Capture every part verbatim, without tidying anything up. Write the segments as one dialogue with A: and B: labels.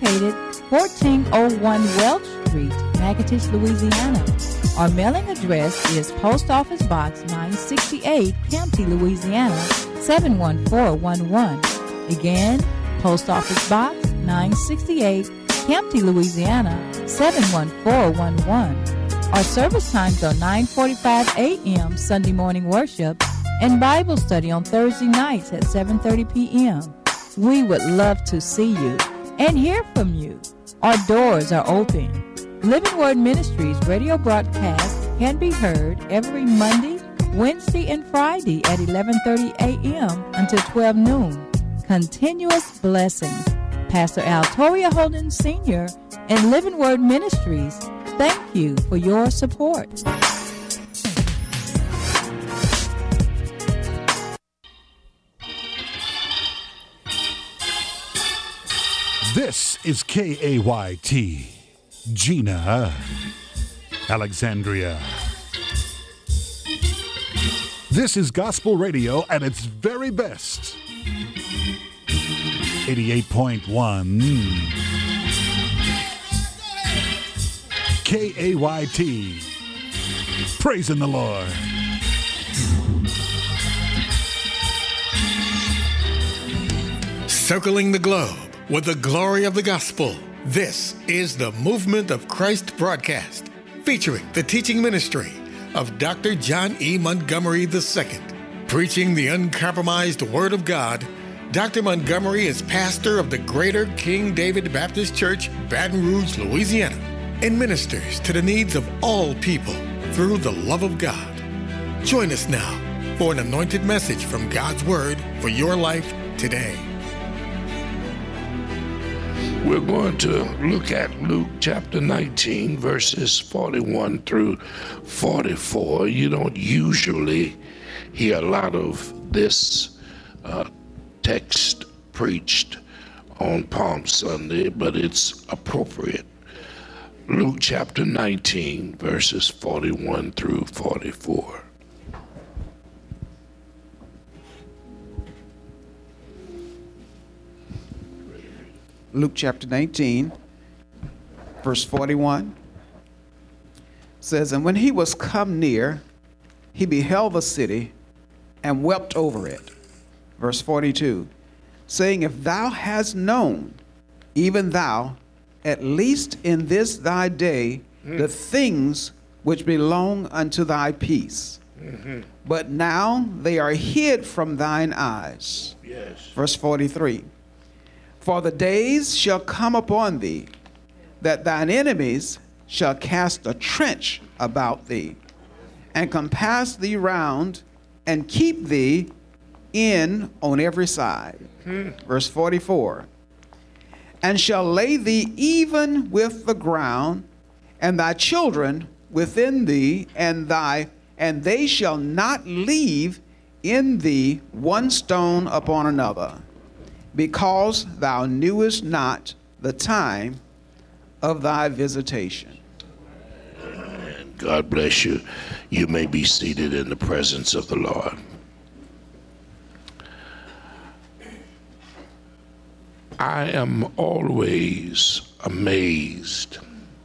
A: located fourteen oh one Welch Street, Natchitoches, Louisiana. Our mailing address is Post Office Box nine sixty-eight, Campty, Louisiana, seven one four one one. Again, Post Office Box nine sixty-eight, Campty, Louisiana, seven one four one one. Our service times are nine forty-five a.m. Sunday morning worship and Bible study on Thursday nights at seven thirty p.m. We would love to see you and hear from you. Our doors are open. Living Word Ministries radio broadcast can be heard every Monday, Wednesday, and Friday at eleven thirty a.m. until twelve noon. Continuous blessings. Pastor Al Toria Holden Senior and Living Word Ministries, thank you for your support.
B: This is K A Y T, Gina, Alexandria. This is gospel radio at its very best. eighty-eight point one K A Y T, praising the Lord.
C: Circling the globe with the glory of the gospel. This is the Movement of Christ broadcast, featuring the teaching ministry of Doctor John E. Montgomery the Second. Preaching the uncompromised Word of God, Doctor Montgomery is pastor of the Greater King David Baptist Church, Baton Rouge, Louisiana, and ministers to the needs of all people through the love of God. Join us now for an anointed message from God's Word for your life today.
D: We're going to look at Luke chapter nineteen, verses forty-one through forty-four. You don't usually hear a lot of this uh, text preached on Palm Sunday, but it's appropriate. Luke chapter nineteen, verses forty-one through forty-four.
E: Luke chapter nineteen, verse forty-one says, "And when he was come near, he beheld the city and wept over it." Verse forty-two, saying, "If thou hast known, even thou, at least in this thy day, mm. the things which belong unto thy peace. Mm-hmm. But now they are hid from thine eyes."
D: Yes.
E: Verse forty-three, "For the days shall come upon thee, that thine enemies shall cast a trench about thee, and compass thee round, and keep thee in on every side." Hmm. Verse forty-four, "And shall lay thee even with the ground, and thy children within thee, and thy and they shall not leave in thee one stone upon another, because thou knewest not the time of thy visitation."
D: God bless you. You may be seated in the presence of the Lord. I am always amazed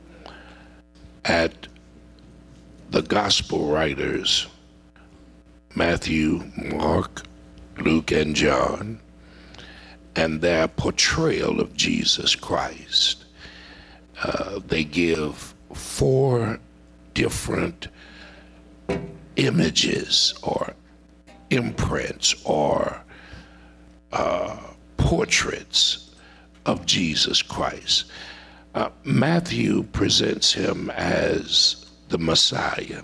D: at the gospel writers, Matthew, Mark, Luke, and John, and their portrayal of Jesus Christ. Uh, they give four different images or imprints or uh, portraits of Jesus Christ. Uh, Matthew presents him as the Messiah.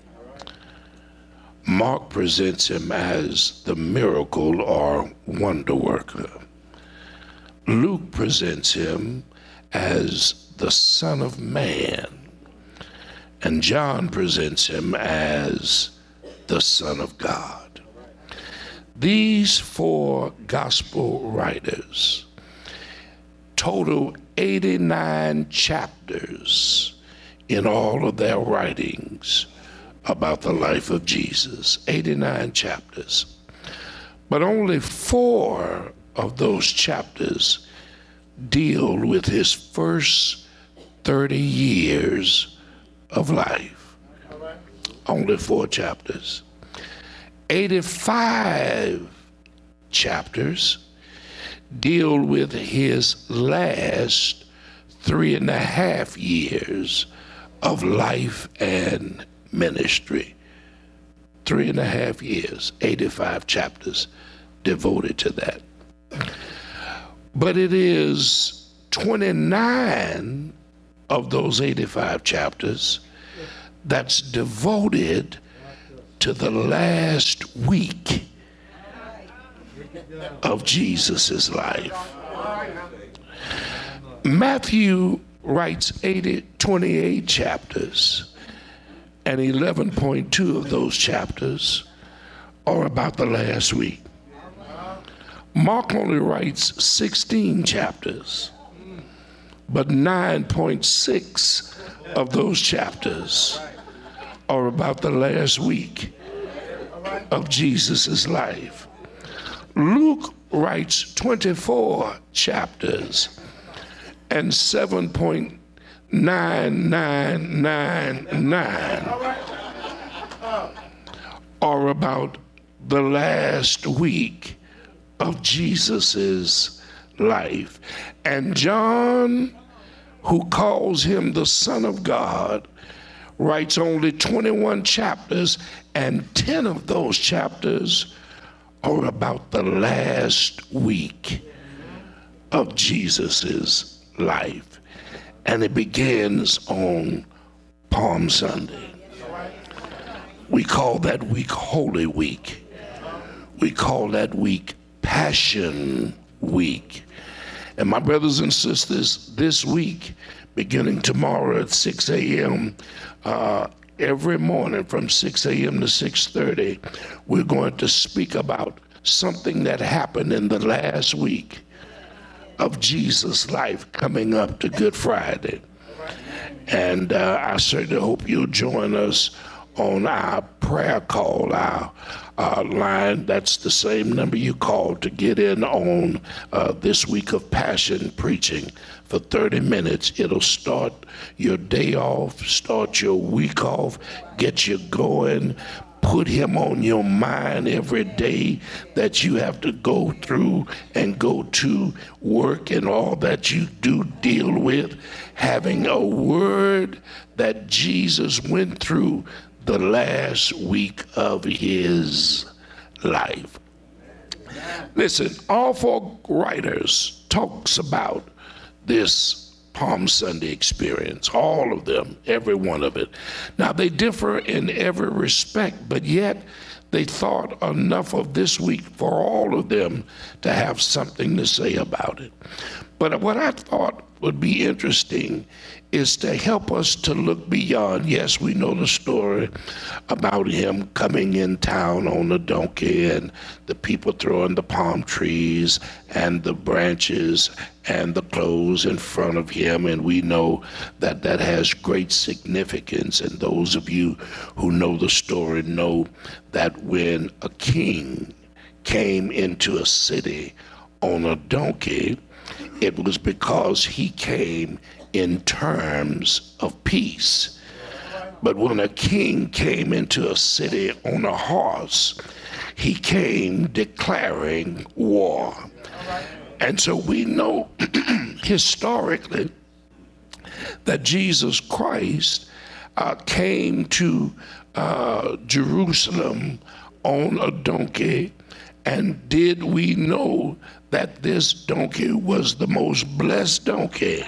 D: Mark presents him as the miracle or wonder worker. Luke presents him as the Son of Man. And John presents him as the Son of God. These four gospel writers total eighty-nine chapters in all of their writings about the life of Jesus. eighty-nine chapters. But only four of those chapters deal with his first thirty years of life. Only four chapters. eighty-five chapters deal with his last three and a half years of life and ministry. Three and a half years, eighty-five chapters devoted to that. But it is twenty-nine of those eighty-five chapters that's devoted to the last week of Jesus's life. Matthew writes eighty, twenty-eight chapters, and eleven point two of those chapters are about the last week. Mark only writes sixteen chapters, but nine point six of those chapters are about the last week of Jesus's life. Luke writes twenty-four chapters, and seven point nine nine nine nine are about the last week of Jesus's life. And John, who calls him the Son of God, writes only twenty-one chapters, and ten of those chapters are about the last week of Jesus's life. And it begins on Palm Sunday. We call that week Holy Week. We call that week Passion Week. And my brothers and sisters, this week, beginning tomorrow at six a.m., uh, every morning from six a.m. to six thirty, we're going to speak about something that happened in the last week of Jesus' life coming up to Good Friday. And uh, I certainly hope you'll join us on our prayer call, our uh, line. That's the same number you call to get in on uh, this week of Passion preaching for thirty minutes. It'll start your day off, start your week off, get you going, put him on your mind every day that you have to go through and go to work and all that you do deal with, having a word that Jesus went through the last week of his life. Listen, all four writers talks about this Palm Sunday experience, all of them, every one of it. Now, they differ in every respect, but yet they thought enough of this week for all of them to have something to say about it. But what I thought would be interesting is to help us to look beyond. Yes, we know the story about him coming in town on a donkey and the people throwing the palm trees and the branches and the clothes in front of him. And we know that that has great significance. And those of you who know the story know that when a king came into a city on a donkey, it was because he came in terms of peace. But when a king came into a city on a horse, he came declaring war. And so we know historically that Jesus Christ uh, came to uh, Jerusalem on a donkey. And did we know that this donkey was the most blessed donkey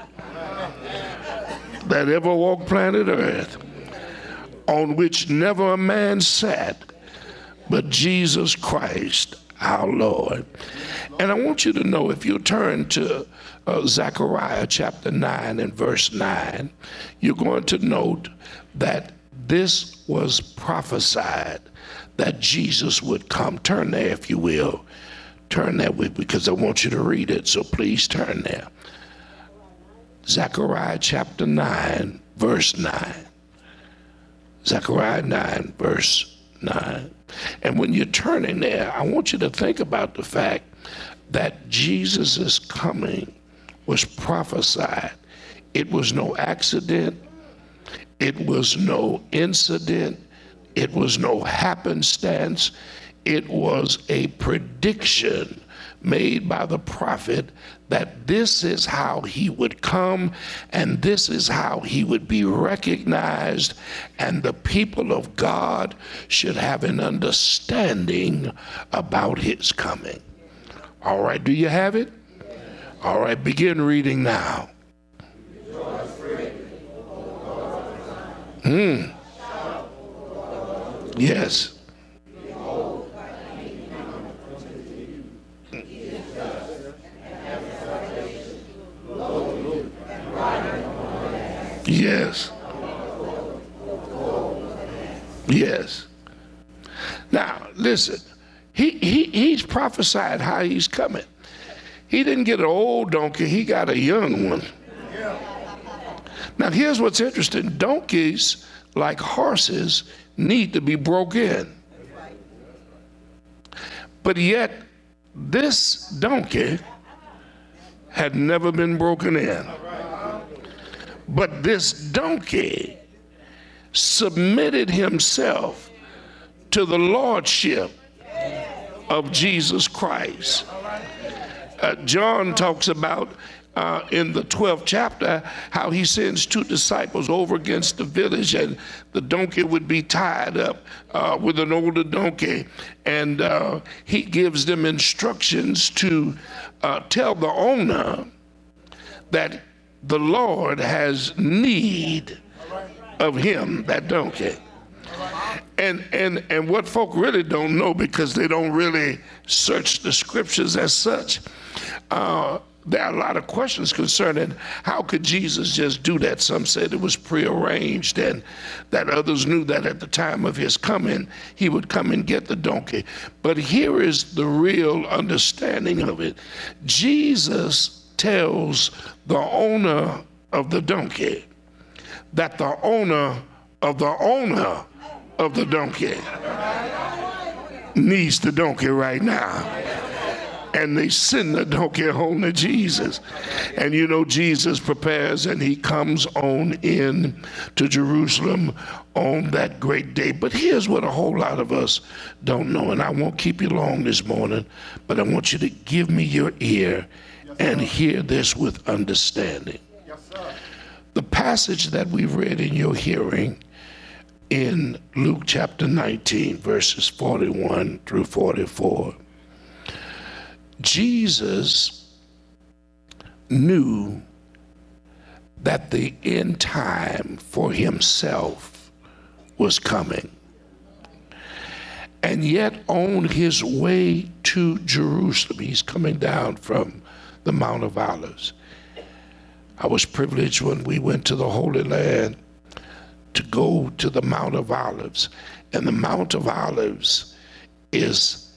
D: that ever walked planet Earth, on which never a man sat but Jesus Christ, our Lord? And I want you to know, if you turn to uh, Zechariah chapter nine and verse nine, you're going to note that this was prophesied that Jesus would come. Turn there, if you will. Turn there with, because I want you to read it, so please turn there. Zechariah chapter nine, verse nine. Zechariah nine, verse nine. And when you're turning there, I want you to think about the fact that Jesus is coming was prophesied. It was no accident. It was no incident. It was no happenstance. It was a prediction made by the prophet that this is how he would come and this is how he would be recognized, and the people of God should have an understanding about his coming. All right, do you have it? All right, begin reading now. Hmm. Yes. Yes. Yes. Now, listen, he, he he's prophesied how he's coming. He didn't get an old donkey, he got a young one. Now, here's what's interesting. Donkeys, like horses, need to be broke in. But yet, this donkey had never been broken in. But this donkey submitted himself to the lordship of Jesus Christ. Uh, John talks about uh, in the twelfth chapter how he sends two disciples over against the village, and the donkey would be tied up uh, with an older donkey, and uh, he gives them instructions to uh, tell the owner that the Lord has need of him, that donkey. And, and, and what folk really don't know, because they don't really search the scriptures as such, uh, there are a lot of questions concerning how could Jesus just do that. Some said it was prearranged, and that others knew that at the time of his coming, he would come and get the donkey. But here is the real understanding of it. Jesus tells the owner of the donkey that the owner of the owner of the donkey needs the donkey right now. And they send the donkey home to Jesus. And you know, Jesus prepares and he comes on in to Jerusalem on that great day. But here's what a whole lot of us don't know, and I won't keep you long this morning, but I want you to give me your ear and hear this with understanding. The passage that we read in your hearing in Luke chapter nineteen, verses forty-one through forty-four, Jesus knew that the end time for himself was coming. And yet on his way to Jerusalem, he's coming down from the Mount of Olives. I was privileged when we went to the Holy Land to go to the Mount of Olives. And the Mount of Olives is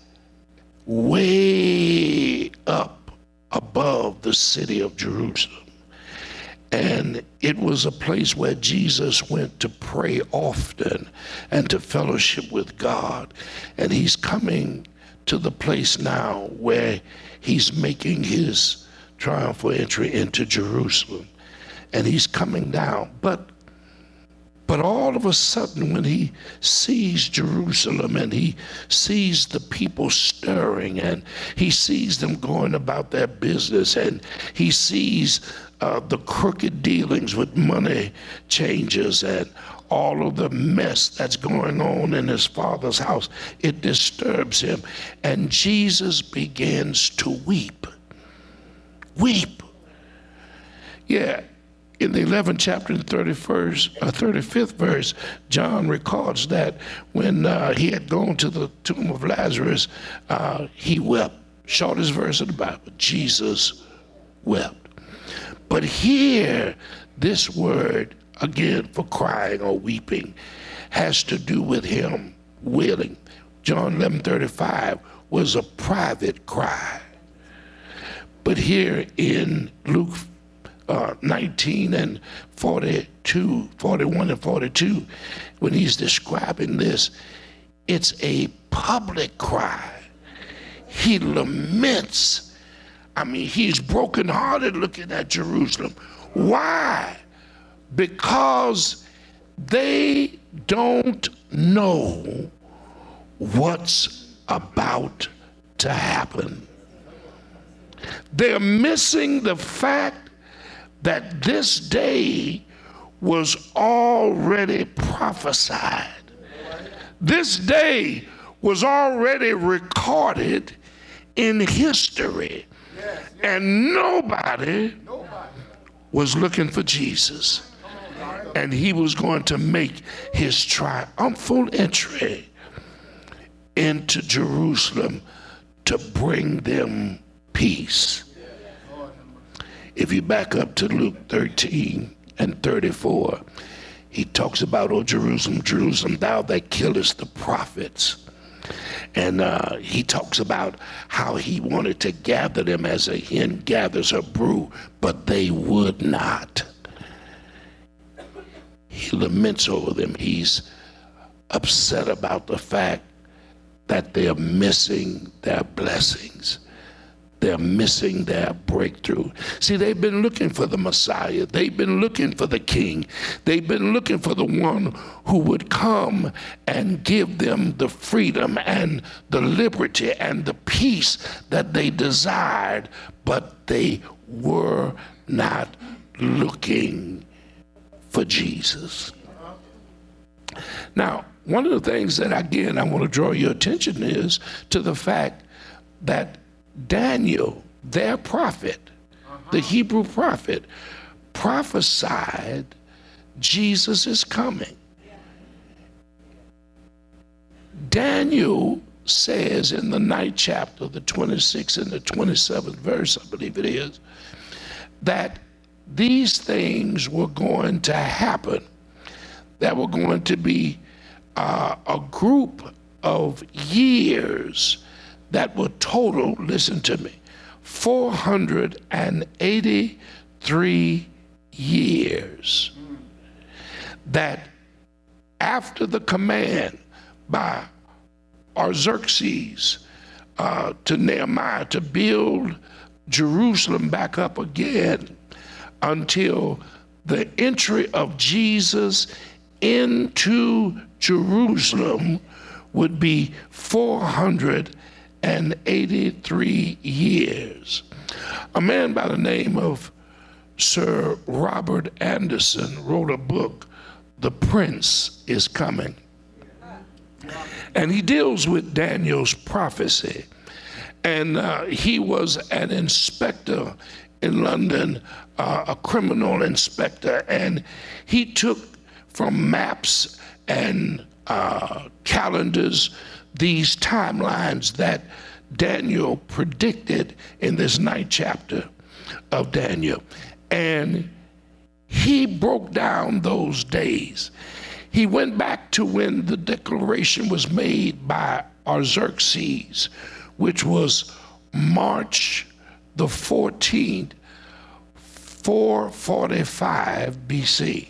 D: way up above the city of Jerusalem. And it was a place where Jesus went to pray often and to fellowship with God. And he's coming to the place now where he's making his triumphal entry into Jerusalem. And he's coming down. But But all of a sudden, when he sees Jerusalem and he sees the people stirring and he sees them going about their business and he sees uh, the crooked dealings with money changers and all of the mess that's going on in his father's house, it disturbs him. And Jesus begins to weep. Weep. Yeah. In the eleventh chapter, the thirty-first, uh, thirty-fifth verse, John records that when uh, he had gone to the tomb of Lazarus, uh, he wept. Shortest verse of the Bible, Jesus wept. But here, this word, again, for crying or weeping, has to do with him wailing. John eleven thirty-five was a private cry. But here in Luke Uh, nineteen and forty-two, forty-one and forty-two, when he's describing this, it's a public cry. He laments I mean, he's brokenhearted looking at Jerusalem. Why? Because they don't know what's about to happen. They're missing the fact that this day was already prophesied. This day was already recorded in history. And nobody was looking for Jesus. And he was going to make his triumphal entry into Jerusalem to bring them peace. If you back up to Luke thirteen and thirty-four, he talks about, "O Jerusalem, Jerusalem, thou that killest the prophets." And uh, he talks about how he wanted to gather them as a hen gathers her brood, but they would not. He laments over them. He's upset about the fact that they're missing their blessings. They're missing their breakthrough. See, they've been looking for the Messiah. They've been looking for the King. They've been looking for the one who would come and give them the freedom and the liberty and the peace that they desired, but they were not looking for Jesus. Now, one of the things that, again, I want to draw your attention is to the fact that Daniel, their prophet, uh-huh. the Hebrew prophet, prophesied Jesus is coming. Daniel says in the ninth chapter, the twenty-sixth and the twenty-seventh verse, I believe it is, that these things were going to happen. That were going to be uh, a group of years that were total, listen to me, four hundred eighty-three years. That after the command by Artaxerxes uh, to Nehemiah to build Jerusalem back up again until the entry of Jesus into Jerusalem would be four hundred eighty-three years. A man by the name of Sir Robert Anderson wrote a book, The Prince is Coming. And he deals with Daniel's prophecy. And uh, he was an inspector in London, uh, a criminal inspector, and he took from maps and uh, calendars these timelines that Daniel predicted in this ninth chapter of Daniel. And he broke down those days. He went back to when the declaration was made by Artaxerxes, which was March the fourteenth, four forty-five B C.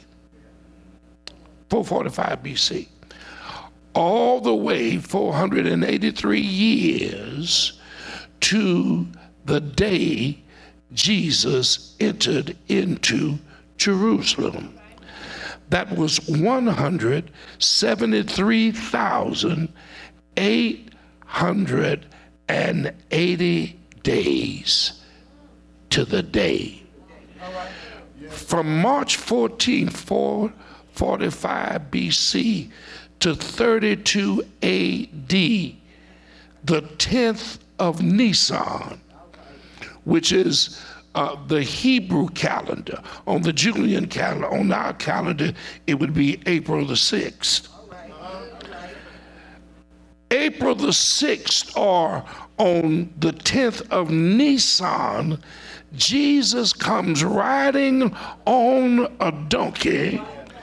D: four forty-five B C. All the way four hundred eighty-three years to the day Jesus entered into Jerusalem. That was one hundred seventy-three thousand eight hundred eighty days to the day. From March fourteenth, four forty-five B C to thirty-two A D, the tenth of Nisan, which is uh, the Hebrew calendar. On the Julian calendar, on our calendar, it would be April the sixth. April the sixth, or on the tenth of Nisan, Jesus comes riding on a donkey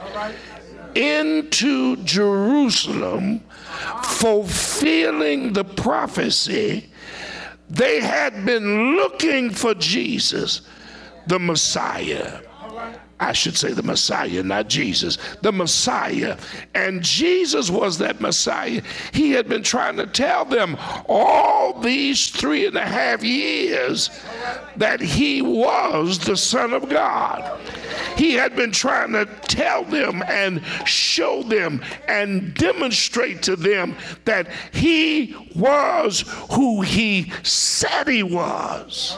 D: into Jerusalem, fulfilling the prophecy. They had been looking for Jesus, the Messiah. I should say the Messiah, not Jesus. The Messiah. And Jesus was that Messiah. He had been trying to tell them all these three and a half years that he was the Son of God. He had been trying to tell them and show them and demonstrate to them that he was who he said he was.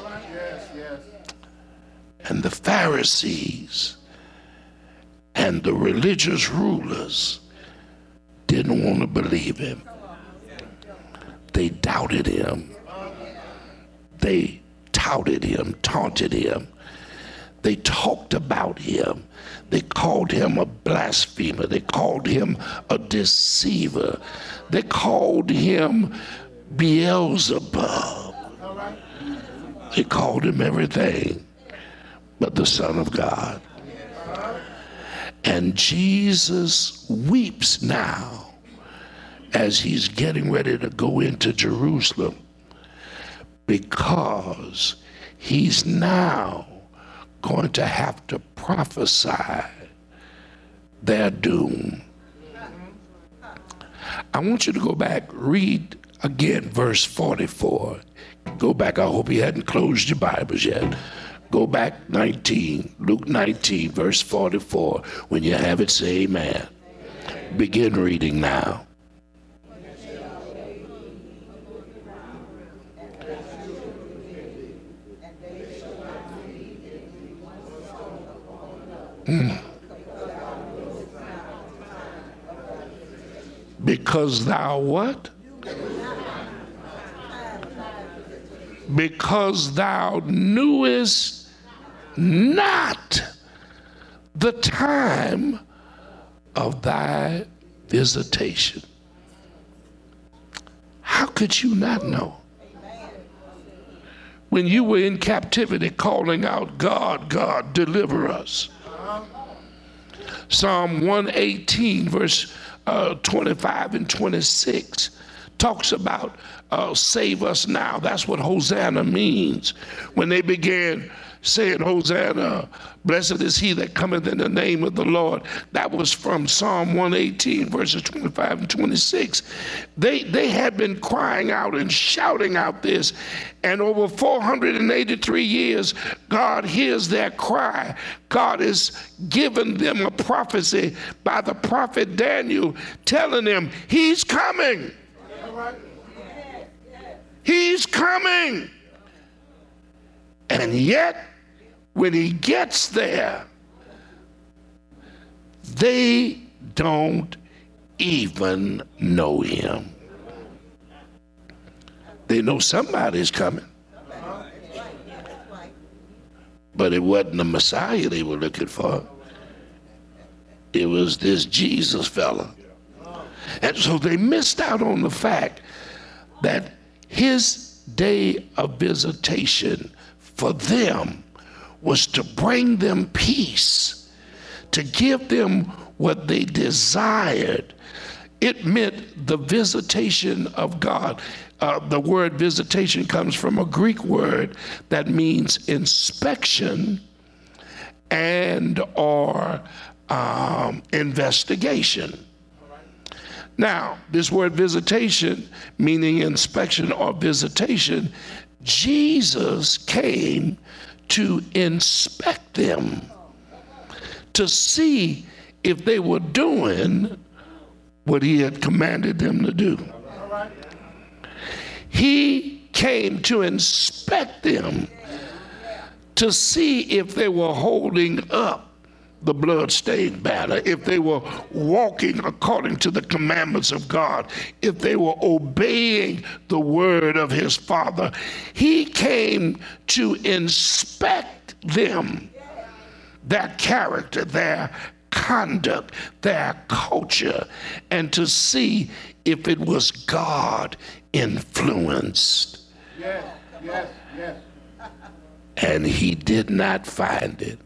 D: And the Pharisees and the religious rulers didn't want to believe him. They doubted him. They touted him, taunted him. They talked about him. They called him a blasphemer. They called him a deceiver. They called him Beelzebub. They called him everything but the Son of God. And Jesus weeps now as he's getting ready to go into Jerusalem, because he's now going to have to prophesy their doom. I want you to go back, read again verse forty-four. Go back. I hope you hadn't closed your Bibles yet. Go back nineteen, Luke nineteen, verse forty-four. When you have it, say amen. Begin reading now. Mm. Because thou what? Because thou knewest not the time of thy visitation. How could you not know? When you were in captivity calling out, God, God, deliver us. Psalm one eighteen, verse uh, twenty-five and twenty-six talks about uh, save us now. That's what Hosanna means. When they began saying, Hosanna, blessed is he that cometh in the name of the Lord. That was from Psalm one eighteen, verses twenty-five and twenty-six. They, they had been crying out and shouting out this, and over four hundred eighty-three years, God hears their cry. God has given them a prophecy by the prophet Daniel, telling them he's coming. He's coming. And yet, when he gets there, they don't even know him. They know somebody's coming. But it wasn't the Messiah they were looking for. It was this Jesus fella. And so they missed out on the fact that his day of visitation for them was to bring them peace, to give them what they desired. It meant the visitation of God. Uh, the word visitation comes from a Greek word that means inspection and or um, investigation. Now, this word visitation, meaning inspection or visitation, Jesus came to inspect them, to see if they were doing what he had commanded them to do. He came to inspect them, to see if they were holding up the bloodstained banner, if they were walking according to the commandments of God, if they were obeying the word of his Father. He came to inspect them, their character, their conduct, their culture, and to see if it was God influenced. Yes, yes, yes. And he did not find it.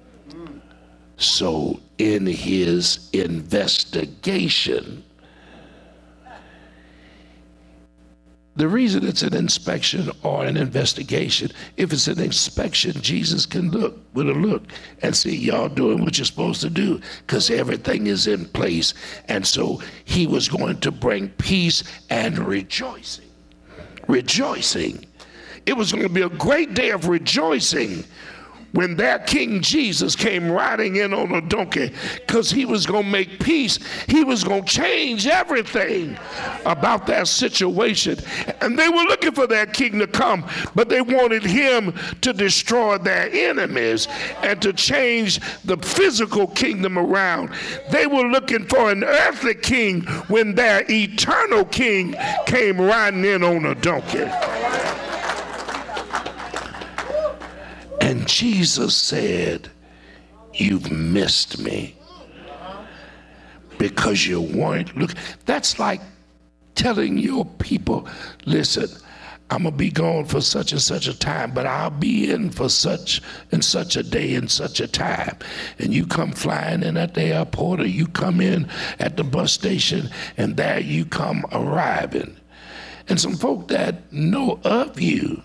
D: So in his investigation, The reason it's an inspection or an investigation, if it's an inspection, Jesus can look with a look and see y'all doing what you're supposed to do because everything is in place. And so he was going to bring peace and rejoicing. Rejoicing. It was going to be a great day of rejoicing when their King Jesus came riding in on a donkey, because he was going to make peace. He was going to change everything about that situation. And they were looking for their king to come, but they wanted him to destroy their enemies and to change the physical kingdom around. They were looking for an earthly king when their eternal king came riding in on a donkey. And Jesus said, you've missed me because you weren't looking. That's like telling your people, listen, I'm going to be gone for such and such a time, but I'll be in for such and such a day and such a time. And you come flying in at the airport, or you come in at the bus station, and there you come arriving. And some folk that know of you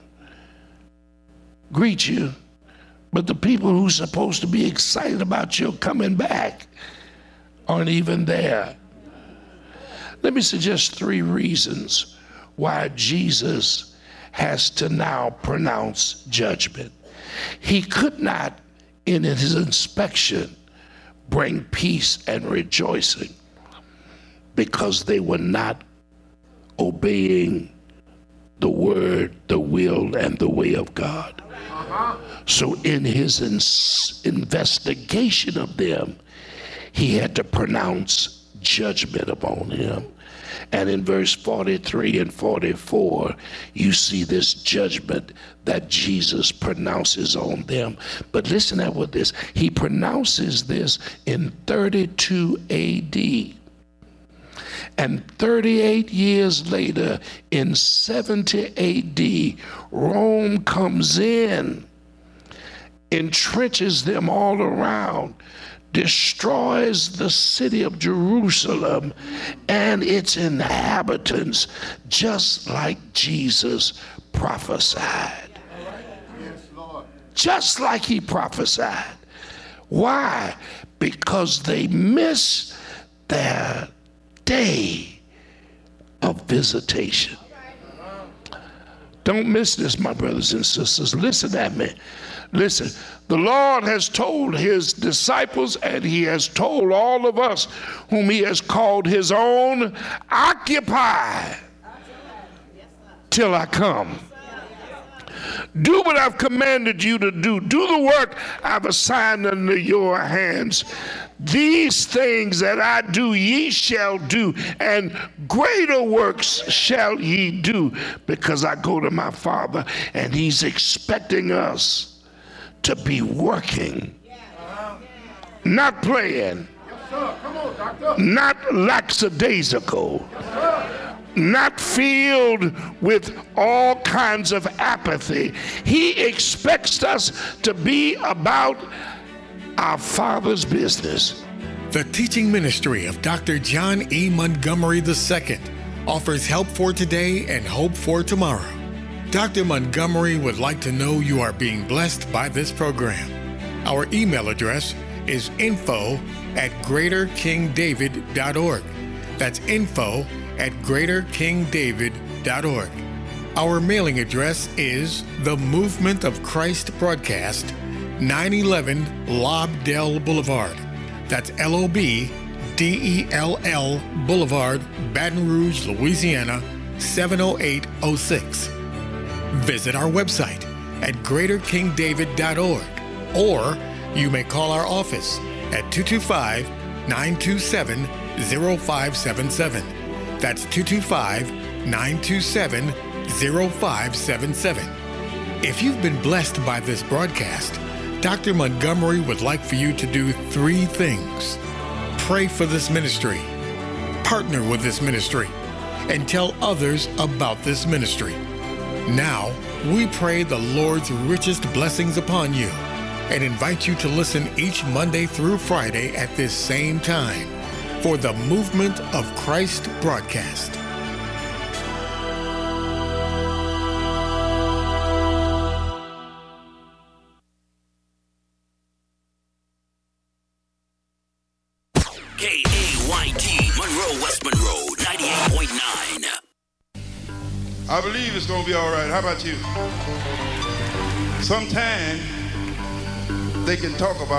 D: greet you, but the people who's supposed to be excited about your coming back aren't even there. Let me suggest three reasons why Jesus has to now pronounce judgment. He could not, in his inspection, bring peace and rejoicing because they were not obeying the word, the will, and the way of God. So in his ins- investigation of them, he had to pronounce judgment upon him. And in verse forty-three and forty-four, you see this judgment that Jesus pronounces on them. But listen at what this, he pronounces this in thirty-two A D. And thirty-eight years later, in seventy A D, Rome comes in, entrenches them all around, destroys the city of Jerusalem and its inhabitants, just like Jesus prophesied. Just like he prophesied. Why? Because they missed their day of visitation. Don't miss this, my brothers and sisters. Listen at me. Listen, the Lord has told his disciples, and he has told all of us whom he has called his own, occupy till I come. Do what I've commanded you to do. Do the work I've assigned unto your hands. These things that I do, ye shall do, and greater works shall ye do, because I go to my Father, and he's expecting us to be working, not playing, not lackadaisical, not filled with all kinds of apathy. He expects us to be about our Father's business.
C: The teaching ministry of Doctor John E. Montgomery the Second offers help for today and hope for tomorrow. Doctor Montgomery would like to know you are being blessed by this program. Our email address is info at greater king david dot org. That's info at greater king david dot org. Our mailing address is The Movement of Christ Broadcast, nine eleven Lobdell Boulevard. That's L O B D E L L Boulevard, Baton Rouge, Louisiana, seven oh eight oh six. Visit our website at greater king david dot org, or you may call our office at two two five, nine two seven, zero five seven seven. That's two two five, nine two seven, zero five seven seven. If you've been blessed by this broadcast, Doctor Montgomery would like for you to do three things. Pray for this ministry, partner with this ministry, and tell others about this ministry. Now, we pray the Lord's richest blessings upon you and invite you to listen each Monday through Friday at this same time for the Movement of Christ broadcast.
F: Monroe, West Monroe, ninety-eight point nine.
G: I believe it's going to be all right. How about you? Sometime they can talk about